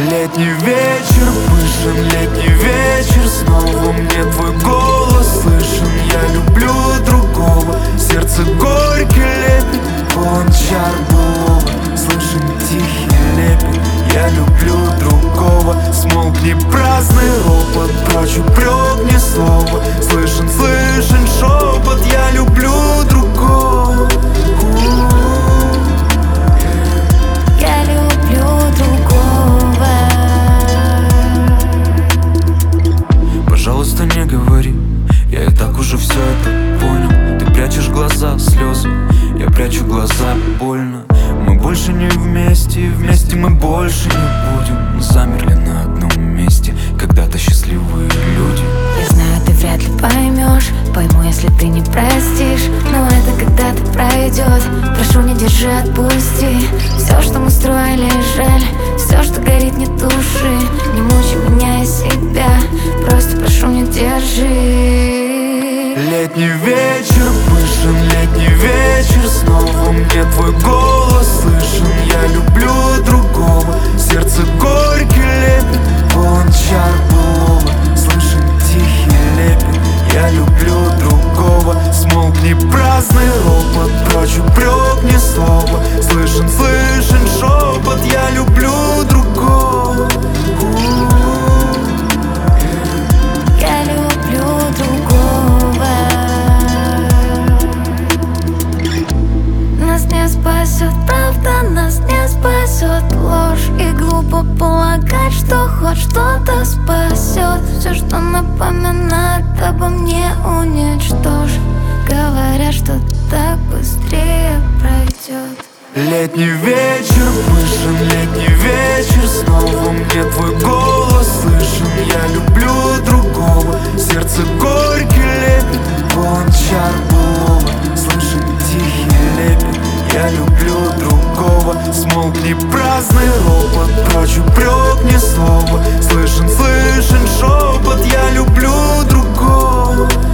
Летний вечер, пышен летний вечер, снова мне твой голос слышен. Я люблю другого, сердце горький лепет, полон чар былого, слышен тихий лепет. Я люблю другого, смолкни праздный ропот, прочь упрек ни слова, слышен шепот. Я люблю другого. Я люблю другого. Пожалуйста, не говори, я и так уже все это понял. Ты прячешь глаза, слезы, я прячу глаза, больно. Мы больше не вместе, вместе мы больше не будем. Мы замерли на одном месте, когда-то счастливые люди. Я знаю, ты вряд ли поймешь, пойму, если ты не простишь. Но это когда-то пройдет, прошу, не держи, отпусти. Все, что мы строили, жаль, все, что горит, не туши. Не мучай меня и себя, просто прошу, не держи. Летний вечер, пышен летний вечер, снова мне твой голос слышен. Я люблю другого, сердце горький лепет, полон чар былого, слышен тихий лепет. Я люблю другого, смолкни праздный ропот, прочь упрек ни слова, слышен шепот. Я люблю другого. Я люблю другого. Нас не спасет правда, нас не спасет ложь. И глупо полагать, что хоть что-то спасет. Все, что напоминает обо мне, уничтожь. Говорят, что так быстрее пройдет. Летний вечер, пышен летний вечер, снова мне твой голос слышен. Я люблю другого, сердце горький лепет, полон чар былого, слышен тихий лепет. Я люблю другого, смолкни праздный ропот, прочь упрек ни слова, слышен шепот. Я люблю другого.